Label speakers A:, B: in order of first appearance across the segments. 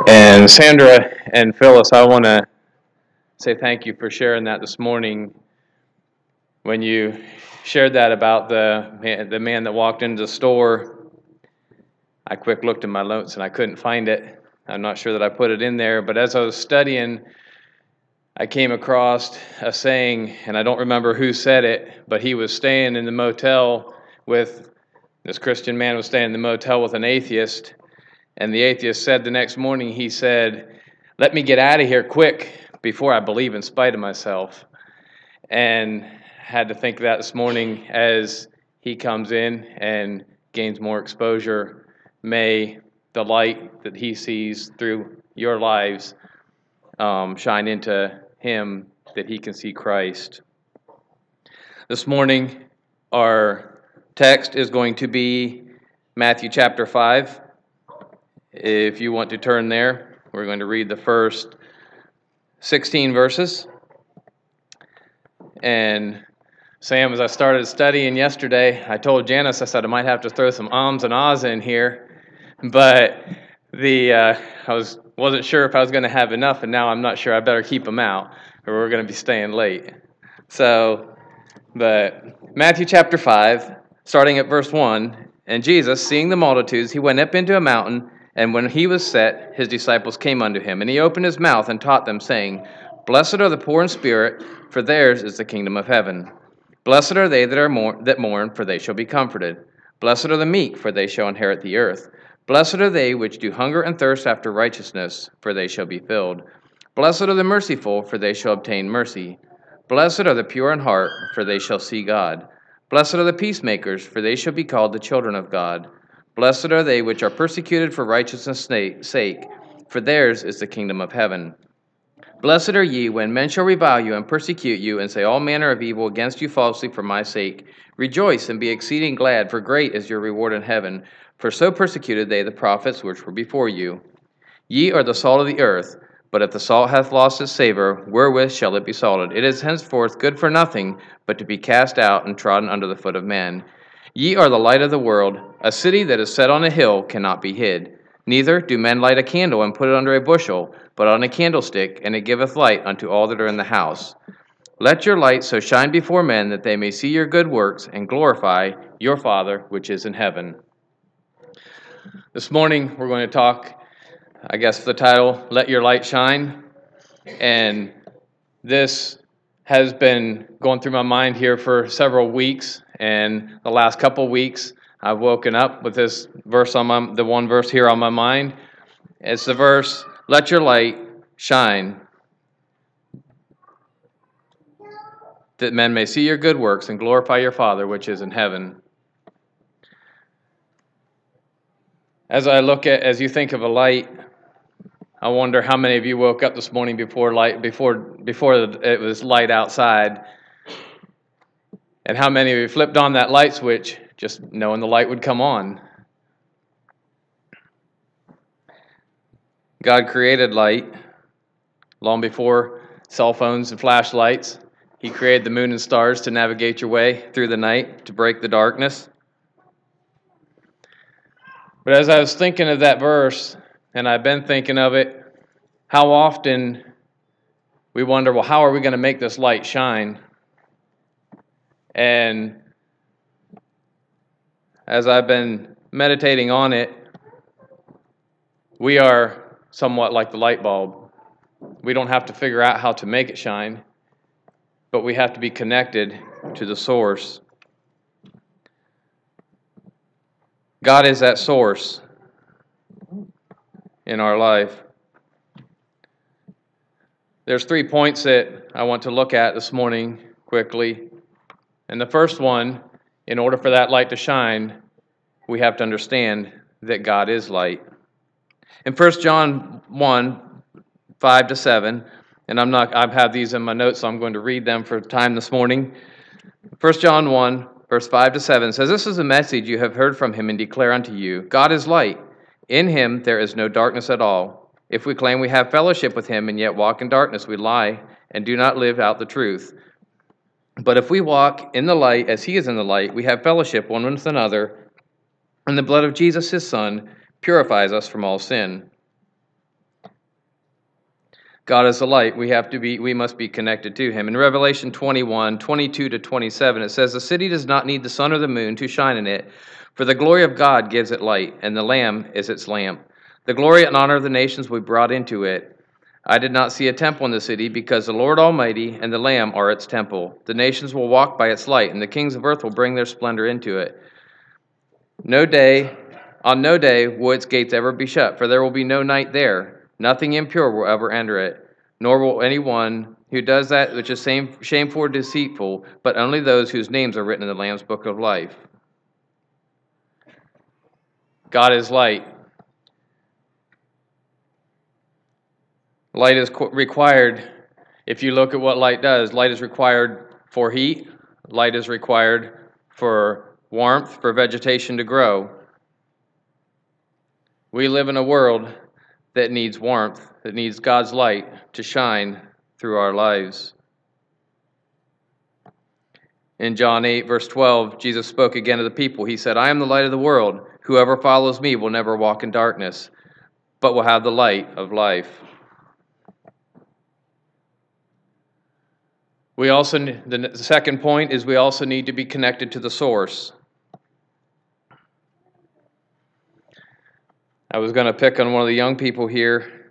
A: And Sandra and Phyllis, I want to say thank you for sharing that this morning. When you shared that about the man that walked into the store, I quick looked in my notes and I couldn't find it. I'm not sure that I put it in there, but as I was studying, I came across a saying, and I don't remember who said it, but he was staying in the motel with this Christian man was staying in the motel with an atheist. And the atheist said the next morning, he said, "Let me get out of here quick before I believe in spite of myself." And had to think of that this morning as he comes in and gains more exposure. May the light that he sees through your lives shine into him that he can see Christ. This morning, our text is going to be Matthew chapter 5. If you want to turn there, we're going to read the first 16 verses. And Sam, as I started studying yesterday, I told Janice, I said I might have to throw some ums and ahs in here, but I wasn't sure if I was going to have enough, and now I'm not sure. I better keep them out, or we're going to be staying late. But Matthew chapter 5, starting at verse 1, "And Jesus, seeing the multitudes, he went up into a mountain, and when he was set, his disciples came unto him. And he opened his mouth and taught them, saying, Blessed are the poor in spirit, for theirs is the kingdom of heaven. Blessed are they that mourn, for they shall be comforted. Blessed are the meek, for they shall inherit the earth. Blessed are they which do hunger and thirst after righteousness, for they shall be filled. Blessed are the merciful, for they shall obtain mercy. Blessed are the pure in heart, for they shall see God. Blessed are the peacemakers, for they shall be called the children of God. Blessed are they which are persecuted for righteousness' sake, for theirs is the kingdom of heaven. Blessed are ye when men shall revile you and persecute you, and say all manner of evil against you falsely for my sake. Rejoice and be exceeding glad, for great is your reward in heaven. For so persecuted they the prophets which were before you. Ye are the salt of the earth, but if the salt hath lost its savor, wherewith shall it be salted? It is henceforth good for nothing, but to be cast out and trodden under the foot of men. Ye are the light of the world. A city that is set on a hill cannot be hid. Neither do men light a candle and put it under a bushel, but on a candlestick, and it giveth light unto all that are in the house. Let your light so shine before men that they may see your good works and glorify your Father which is in heaven." This morning we're going to talk, I guess the title, Let Your Light Shine. And this has been going through my mind here for several weeks. And the last couple weeks, I've woken up with this verse the one verse here on my mind. It's the verse, "Let your light shine, that men may see your good works and glorify your Father which is in heaven." As you think of a light, I wonder how many of you woke up this morning before it was light outside, and how many of you flipped on that light switch just knowing the light would come on. God created light long before cell phones and flashlights. He created the moon and stars to navigate your way through the night, to break the darkness. But as I was thinking of that verse, and I've been thinking of it, how often we wonder, well, how are we going to make this light shine? And as I've been meditating on it, we are somewhat like the light bulb. We don't have to figure out how to make it shine, but we have to be connected to the source. God is that source in our life. There's 3 points that I want to look at this morning quickly. And the first one, in order for that light to shine, we have to understand that God is light. In 1 John 1, 5-7, and I have these in my notes, so I'm going to read them for time this morning. 1 John 1, verse 5-7 says, "This is the message you have heard from him and declare unto you. God is light. In him there is no darkness at all. If we claim we have fellowship with him and yet walk in darkness, we lie and do not live out the truth. But if we walk in the light as he is in the light, we have fellowship one with another, and the blood of Jesus his Son purifies us from all sin." God is the light. We must be connected to him. In Revelation 21:22-27, it says, "The city does not need the sun or the moon to shine in it, for the glory of God gives it light, and the Lamb is its lamp. The glory and honor of the nations will be brought into it. I did not see a temple in the city, because the Lord Almighty and the Lamb are its temple. The nations will walk by its light, and the kings of earth will bring their splendor into it. On no day will its gates ever be shut, for there will be no night there. Nothing impure will ever enter it, nor will anyone who does that which is shameful or deceitful, but only those whose names are written in the Lamb's book of life." God is light. Light is required. If you look at what light does, light is required for heat. Light is required for warmth, for vegetation to grow. We live in a world that needs warmth, that needs God's light to shine through our lives. In John 8, verse 12, Jesus spoke again to the people. He said, "I am the light of the world. Whoever follows me will never walk in darkness, but will have the light of life." The second point is we also need to be connected to the source. I was going to pick on one of the young people here,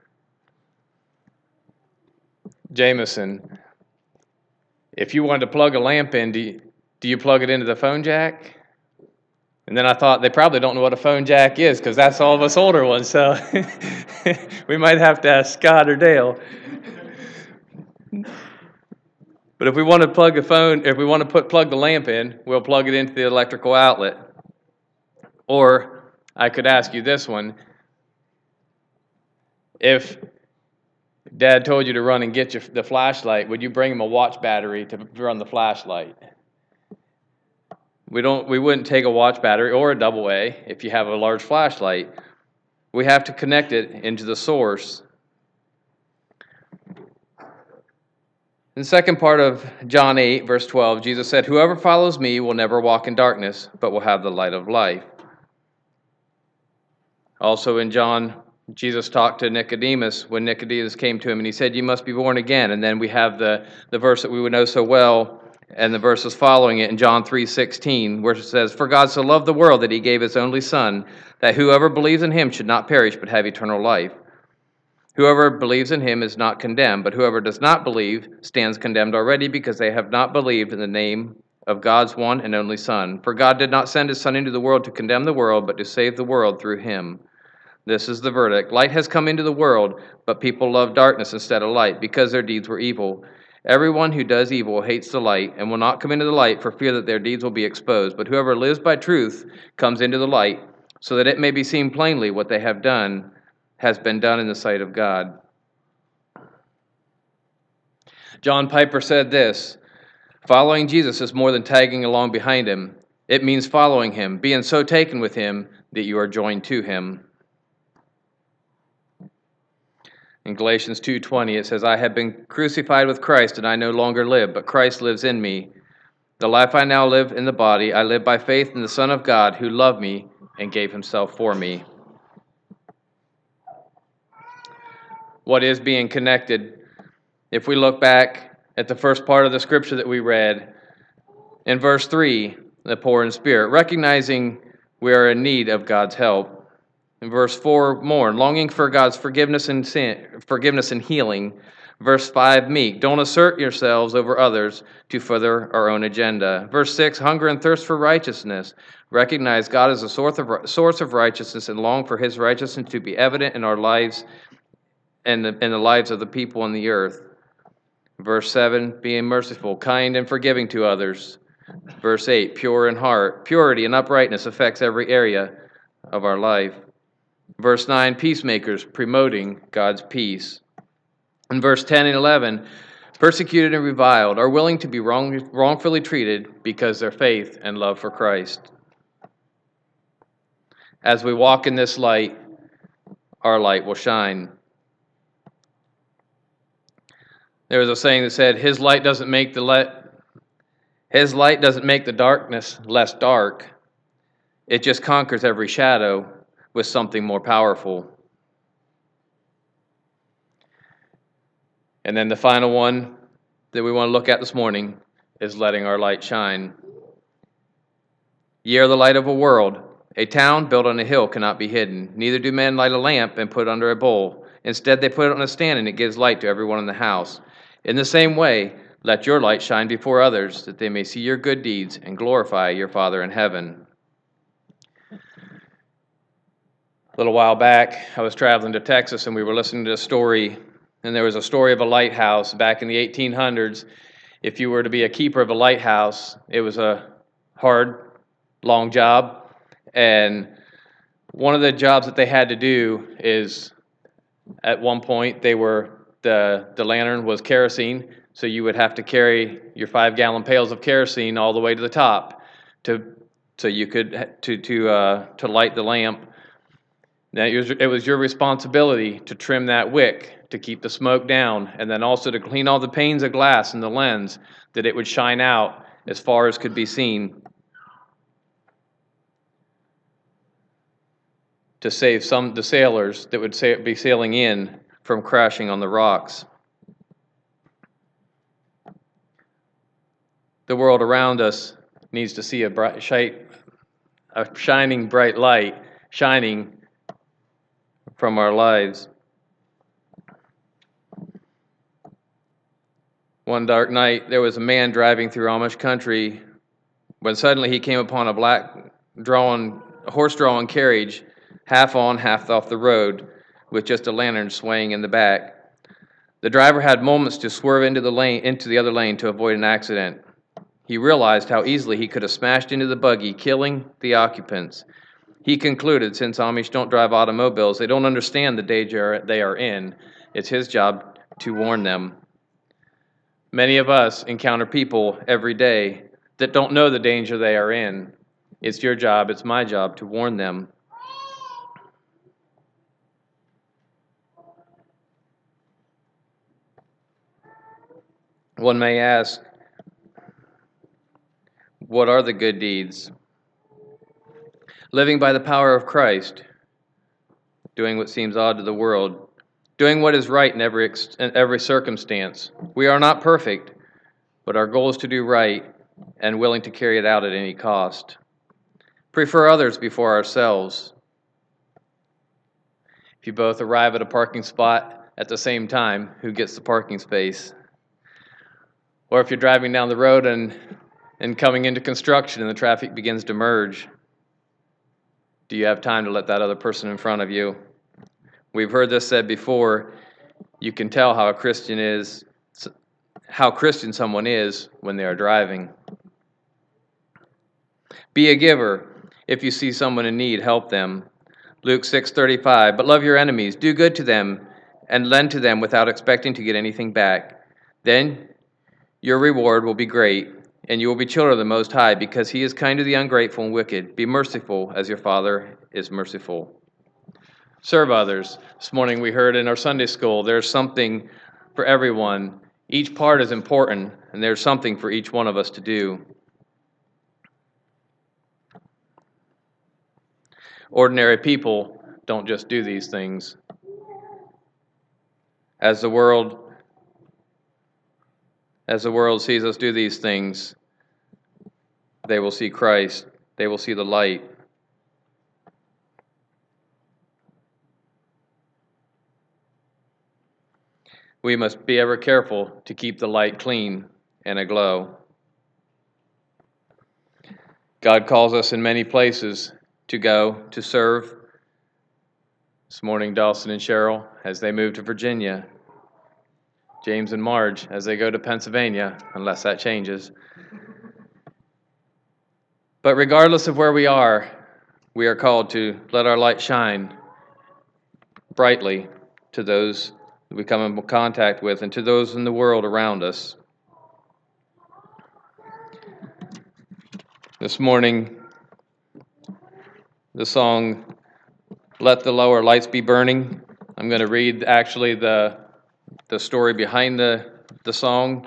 A: Jameson. If you wanted to plug a lamp in, do you plug it into the phone jack? And then I thought they probably don't know what a phone jack is, because that's all of us older ones, so we might have to ask Scott or Dale. But if we want to plug the lamp in, we'll plug it into the electrical outlet. Or I could ask you this one. If Dad told you to run and get the flashlight, would you bring him a watch battery to run the flashlight? We wouldn't take a watch battery or a double A if you have a large flashlight. We have to connect it into the source. In the second part of John 8, verse 12, Jesus said, "Whoever follows me will never walk in darkness, but will have the light of life." Also in John, Jesus talked to Nicodemus when Nicodemus came to him, and he said, "You must be born again." And then we have the verse that we would know so well, and the verses following it in John 3:16, where it says, "For God so loved the world that he gave his only Son, that whoever believes in him should not perish but have eternal life. Whoever believes in him is not condemned, but whoever does not believe stands condemned already, because they have not believed in the name of God's one and only Son. For God did not send his Son into the world to condemn the world, but to save the world through him. This is the verdict. Light has come into the world, but people love darkness instead of light, because their deeds were evil. Everyone who does evil hates the light and will not come into the light for fear that their deeds will be exposed. But whoever lives by truth comes into the light, so that it may be seen plainly what they have done has been done in the sight of God." John Piper said this, "Following Jesus is more than tagging along behind him. It means following him, being so taken with him that you are joined to him." In Galatians 2:20, it says, "I have been crucified with Christ, and I no longer live, but Christ lives in me. The life I now live in the body, I live by faith in the Son of God, who loved me and gave himself for me." What is being connected? If we look back at the first part of the scripture that we read, in verse 3, the poor in spirit, recognizing we are in need of God's help. In verse 4, mourn, longing for God's forgiveness and healing. Verse 5, meek, don't assert yourselves over others to further our own agenda. Verse 6, hunger and thirst for righteousness. Recognize God as a source of righteousness and long for his righteousness to be evident in our lives and in the lives of the people on the earth. Verse 7, being merciful, kind, and forgiving to others. Verse 8, pure in heart. Purity and uprightness affects every area of our life. Verse 9, peacemakers, promoting God's peace. In verse 10 and 11, persecuted and reviled, are willing to be wrongfully treated because their faith and love for Christ. As we walk in this light, our light will shine. There was a saying that said, his light doesn't make the darkness less dark. It just conquers every shadow with something more powerful. And then the final one that we want to look at this morning is letting our light shine. Ye are the light of a world. A town built on a hill cannot be hidden. Neither do men light a lamp and put it under a bowl. Instead, they put it on a stand, and it gives light to everyone in the house. In the same way, let your light shine before others, that they may see your good deeds and glorify your Father in heaven. A little while back, I was traveling to Texas, and we were listening to a story, and there was a story of a lighthouse back in the 1800s. If you were to be a keeper of a lighthouse, it was a hard, long job, and one of the jobs that they had to do is, at one point, the lantern was kerosene, so you would have to carry your 5-gallon pails of kerosene all the way to the top so you could to light the lamp. Now it was your responsibility to trim that wick to keep the smoke down, and then also to clean all the panes of glass in the lens that it would shine out as far as could be seen, to save the sailors that would be sailing in from crashing on the rocks. The world around us needs to see a shining bright light shining from our lives. One dark night, there was a man driving through Amish country when suddenly he came upon a black horse-drawn carriage, half on, half off the road, with just a lantern swaying in the back. The driver had moments to swerve into the other lane to avoid an accident. He realized how easily he could have smashed into the buggy, killing the occupants. He concluded, since Amish don't drive automobiles, they don't understand the danger they are in. It's his job to warn them. Many of us encounter people every day that don't know the danger they are in. It's your job, it's my job to warn them. One may ask, what are the good deeds? Living by the power of Christ, doing what seems odd to the world, doing what is right in every circumstance. We are not perfect, but our goal is to do right and willing to carry it out at any cost. Prefer others before ourselves. If you both arrive at a parking spot at the same time, who gets the parking space? Or if you're driving down the road and coming into construction and the traffic begins to merge, do you have time to let that other person in front of you? We've heard this said before, you can tell how Christian someone is when they are driving. Be a giver. If you see someone in need, help them. Luke 6:35, but love your enemies, do good to them, and lend to them without expecting to get anything back. Then your reward will be great, and you will be children of the Most High, because He is kind to the ungrateful and wicked. Be merciful as your Father is merciful. Serve others. This morning we heard in our Sunday school, there's something for everyone. Each part is important, and there's something for each one of us to do. Ordinary people don't just do these things. As the world sees us do these things, they will see Christ. They will see the light. We must be ever careful to keep the light clean and aglow. God calls us in many places to go, to serve. This morning, Dawson and Cheryl, as they move to Virginia. James and Marge, as they go to Pennsylvania, unless that changes. But regardless of where we are called to let our light shine brightly to those we come in contact with and to those in the world around us. This morning, the song, Let the Lower Lights Be Burning. I'm going to read actually the story behind the song.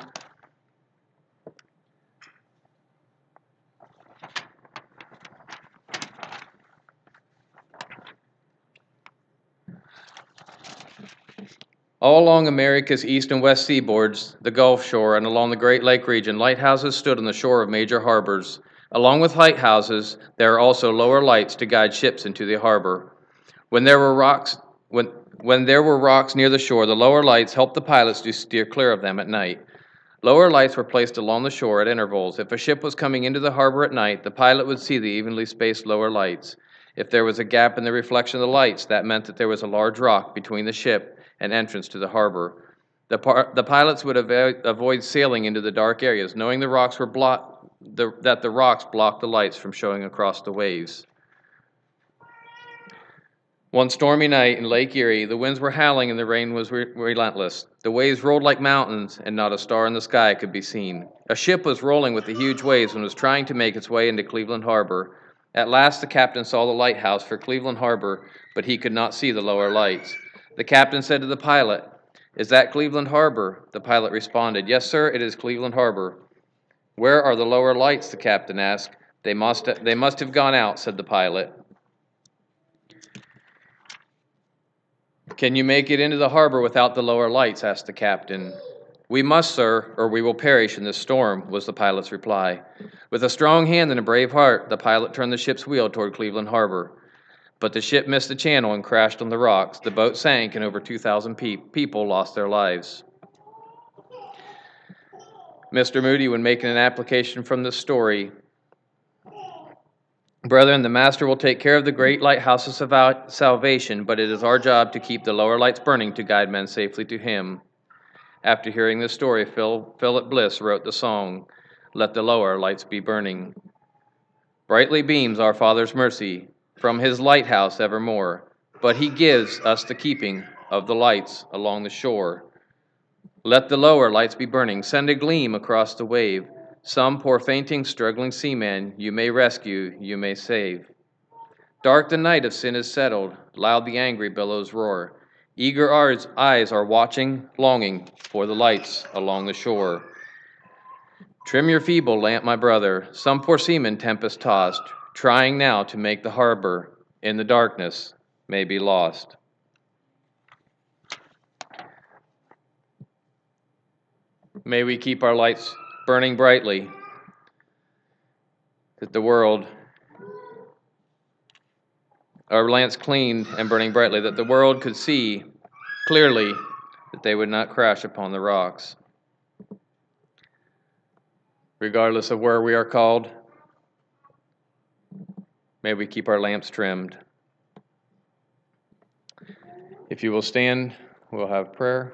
A: All along America's east and west seaboards, the Gulf Shore, and along the Great Lake region, lighthouses stood on the shore of major harbors. Along with lighthouses, there are also lower lights to guide ships into the harbor. When there were rocks, when there were rocks near the shore, the lower lights helped the pilots to steer clear of them at night. Lower lights were placed along the shore at intervals. If a ship was coming into the harbor at night, the pilot would see the evenly spaced lower lights. If there was a gap in the reflection of the lights, that meant that there was a large rock between the ship and entrance to the harbor. The pilots would avoid sailing into the dark areas, knowing the rocks were that the rocks blocked the lights from showing across the waves. One stormy night in Lake Erie, the winds were howling and the rain was relentless. The waves rolled like mountains, and not a star in the sky could be seen. A ship was rolling with the huge waves and was trying to make its way into Cleveland Harbor. At last, the captain saw the lighthouse for Cleveland Harbor, but he could not see the lower lights. The captain said to the pilot, "Is that Cleveland Harbor?" The pilot responded, "Yes, sir, it is Cleveland Harbor." "Where are the lower lights?" the captain asked. They must have gone out," said the pilot. "Can you make it into the harbor without the lower lights?" asked the captain. "We must, sir, or we will perish in this storm," was the pilot's reply. With a strong hand and a brave heart, the pilot turned the ship's wheel toward Cleveland Harbor. But the ship missed the channel and crashed on the rocks. The boat sank, and over 2,000 people lost their lives. Mr. Moody, when making an application from this story, "Brethren, the Master will take care of the great lighthouses of salvation, but it is our job to keep the lower lights burning to guide men safely to Him." After hearing this story, Philip Bliss wrote the song, "Let the Lower Lights Be Burning." Brightly beams our Father's mercy from His lighthouse evermore, but He gives us the keeping of the lights along the shore. Let the lower lights be burning, send a gleam across the wave. Some poor fainting, struggling seaman you may rescue, you may save. Dark the night of sin is settled, loud the angry billows roar. Eager eyes are watching, longing for the lights along the shore. Trim your feeble lamp, my brother, some poor seaman tempest tossed, trying now to make the harbor, in the darkness may be lost. May we keep our lights burning brightly, that the world, our lamps cleaned and burning brightly, that the world could see clearly, that they would not crash upon the rocks. Regardless of where we are called, may we keep our lamps trimmed. If you will stand, we'll have prayer.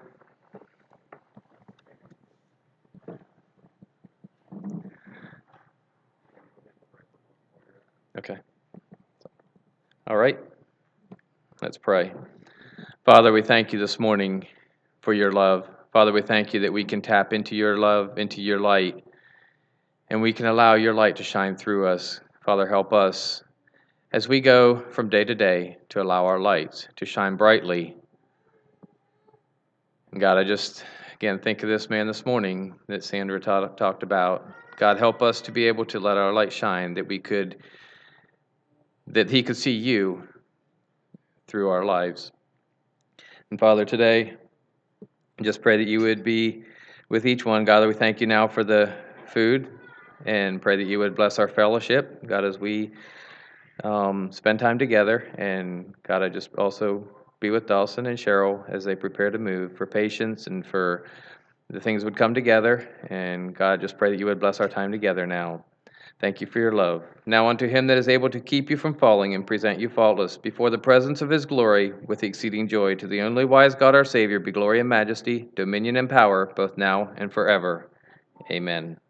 A: Okay. All right. Let's pray. Father, we thank you this morning for your love. Father, we thank you that we can tap into your love, into your light, and we can allow your light to shine through us. Father, help us as we go from day to day to allow our lights to shine brightly. And God, I just, again, think of this man this morning that Sandra talked about. God, help us to be able to let our light shine, that he could see you through our lives. And Father, today, I just pray that you would be with each one. God, we thank you now for the food, and pray that you would bless our fellowship, God, as we spend time together. And God, I just also be with Dawson and Cheryl as they prepare to move, for patience and for the things would come together. And God, just pray that you would bless our time together now. Thank you for your love. Now unto him that is able to keep you from falling and present you faultless before the presence of his glory with exceeding joy, to the only wise God our Savior be glory and majesty, dominion and power, both now and forever. Amen.